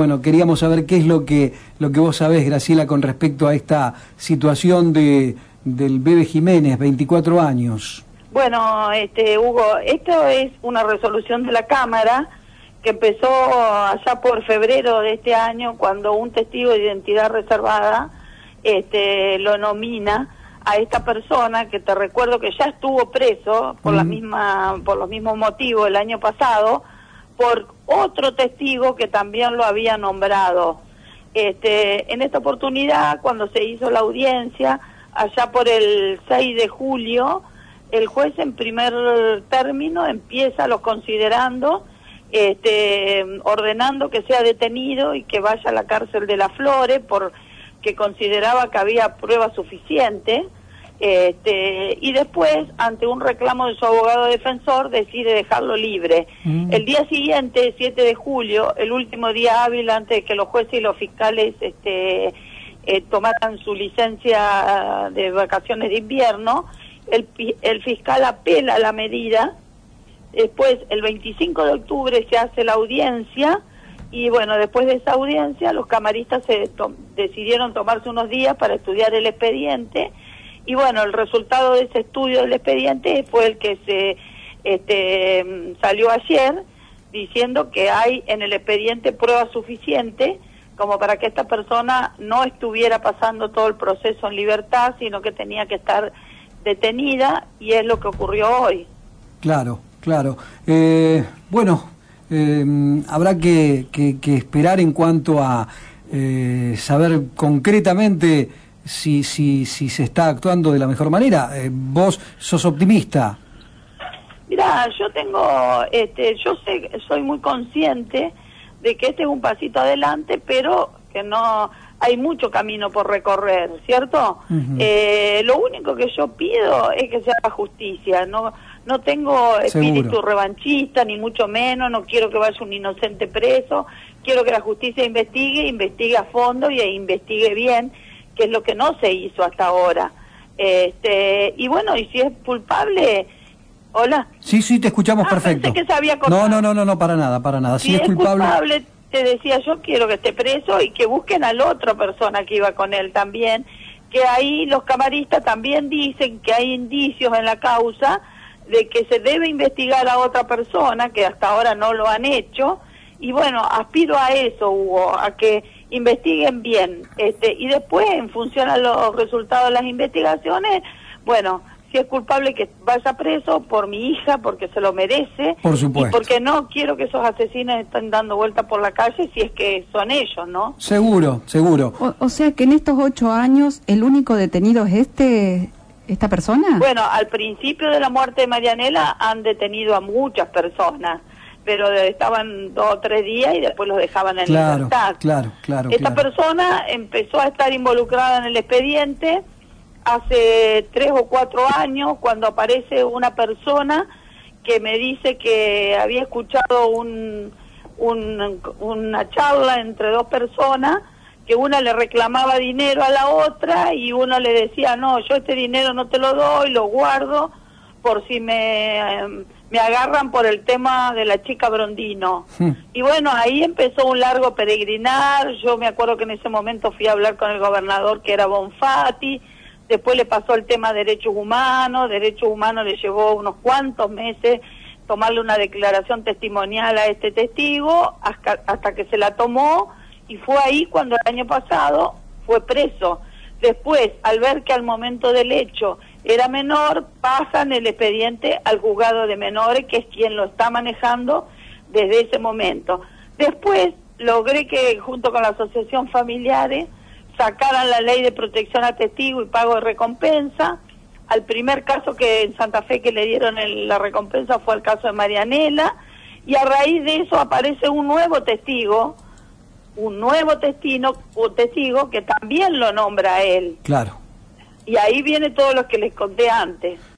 bueno, queríamos saber qué es lo que vos sabés, Graciela, con respecto a esta situación del Bebe Jiménez, 24 años. Bueno, Hugo, esto es una resolución de la Cámara que empezó allá por febrero de este año, cuando un testigo de identidad reservada lo nomina a esta persona, que te recuerdo que ya estuvo preso por los mismos motivos el año pasado, por otro testigo que también lo había nombrado. En esta oportunidad, cuando se hizo la audiencia, allá por el 6 de julio, el juez en primer término empieza los considerando, ordenando que sea detenido y que vaya a la cárcel de Las Flores, porque consideraba que había prueba suficiente, y después, ante un reclamo de su abogado defensor, decide dejarlo libre. El día siguiente, 7 de julio, el último día hábil antes de que los jueces y los fiscales tomaran su licencia de vacaciones de invierno, el fiscal apela la medida. Después, el 25 de octubre se hace la audiencia, y bueno, después de esa audiencia los camaristas decidieron tomarse unos días para estudiar el expediente, y bueno, el resultado de ese estudio del expediente fue el que salió ayer, diciendo que hay en el expediente prueba suficiente como para que esta persona no estuviera pasando todo el proceso en libertad, sino que tenía que estar detenida, y es lo que ocurrió hoy. Claro, claro. Bueno, habrá que esperar en cuanto a saber concretamente si se está actuando de la mejor manera. Vos sos optimista. Mirá, yo soy muy consciente de que este es un pasito adelante, pero que no hay mucho camino por recorrer, ¿cierto? Lo único que yo pido es que se haga justicia. No tengo espíritu revanchista, ni mucho menos. No quiero que vaya un inocente preso. Quiero que la justicia investigue a fondo y investigue bien, que es lo que no se hizo hasta ahora. Y bueno, y si es culpable... ¿Hola? Sí, te escuchamos perfecto. Pensé que se había cortado. No, para nada. Si es culpable, te decía, yo quiero que esté preso y que busquen a la otra persona que iba con él también, que ahí los camaristas también dicen que hay indicios en la causa de que se debe investigar a otra persona, que hasta ahora no lo han hecho, y bueno, aspiro a eso, Hugo, a que investiguen bien, y después, en función a los resultados de las investigaciones, bueno, si es culpable que vaya preso por mi hija, porque se lo merece, por supuesto, y porque no quiero que esos asesinos estén dando vuelta por la calle, si es que son ellos, ¿no? Seguro. O sea que en estos 8 años el único detenido es esta persona. Bueno, al principio de la muerte de Marianela han detenido a muchas personas, pero estaban 2 o 3 días y después los dejaban en libertad. Claro. Esta persona empezó a estar involucrada en el expediente hace 3 o 4 años, cuando aparece una persona que me dice que había escuchado una charla entre 2 personas, que una le reclamaba dinero a la otra y uno le decía, no, yo este dinero no te lo doy, lo guardo por si me agarran por el tema de la chica Brondino. Y bueno, ahí empezó un largo peregrinar. Yo me acuerdo que en ese momento fui a hablar con el gobernador, que era Bonfatti. Después le pasó el tema derechos humanos le llevó unos cuantos meses tomarle una declaración testimonial a este testigo, hasta que se la tomó, y fue ahí cuando el año pasado fue preso. Después, al ver que al momento del hecho era menor, pasan el expediente al juzgado de menores, que es quien lo está manejando desde ese momento. Después logré que, junto con la asociación Familiares, sacaran la ley de protección a testigo y pago de recompensa. Al primer caso que en Santa Fe que le dieron la recompensa fue el caso de Marianela, y a raíz de eso aparece un nuevo testigo que también lo nombra a él. Claro. Y ahí viene todo lo que les conté antes.